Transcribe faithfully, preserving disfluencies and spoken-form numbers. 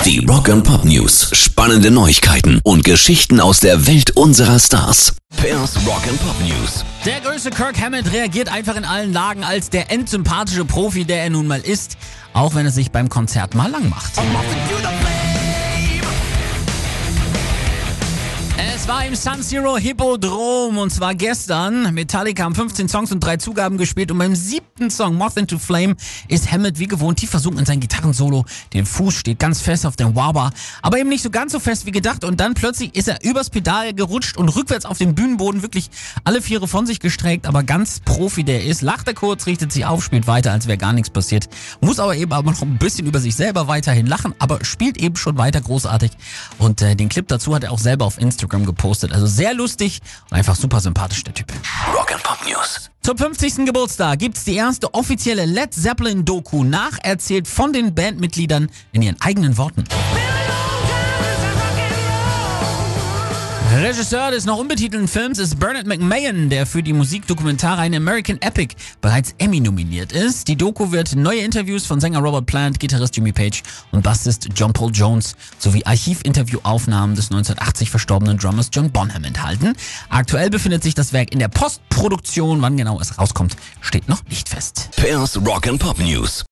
Die Rock and Pop News. Spannende Neuigkeiten und Geschichten aus der Welt unserer Stars. Pairs Rock and Pop News. Der größte Kirk Hammett reagiert einfach in allen Lagen als der endsympathische Profi, der er nun mal ist, auch wenn er sich beim Konzert mal lang macht. Es war im San Siro Hippodrom und zwar gestern. Metallica haben fünfzehn Songs und drei Zugaben gespielt und beim siebten Song Moth into Flame ist Hammett wie gewohnt tief versunken in sein Gitarrensolo. Der Fuß steht ganz fest auf dem Wah-Wah, aber eben nicht so ganz so fest wie gedacht und dann plötzlich ist er übers Pedal gerutscht und rückwärts auf dem Bühnenboden wirklich alle Viere von sich gestreckt, aber ganz Profi der ist, lacht er kurz, richtet sich auf, spielt weiter, als wäre gar nichts passiert, muss aber eben aber noch ein bisschen über sich selber weiterhin lachen, aber spielt eben schon weiter großartig und äh, den Clip dazu hat er auch selber auf Instagram gepostet. Also sehr lustig und einfach super sympathisch, der Typ. Rock and Pop News. Zum fünfzigsten Geburtstag gibt's die erste offizielle Led Zeppelin-Doku, nacherzählt von den Bandmitgliedern in ihren eigenen Worten. Regisseur des noch unbetitelten Films ist Bernard McMahon, der für die Musikdokumentarreihe American Epic bereits Emmy nominiert ist. Die Doku wird neue Interviews von Sänger Robert Plant, Gitarrist Jimmy Page und Bassist John Paul Jones sowie Archivinterviewaufnahmen des neunzehnhundertachtzig verstorbenen Drummers John Bonham enthalten. Aktuell befindet sich das Werk in der Postproduktion. Wann genau es rauskommt, steht noch nicht fest. Pairs Rock and Pop News.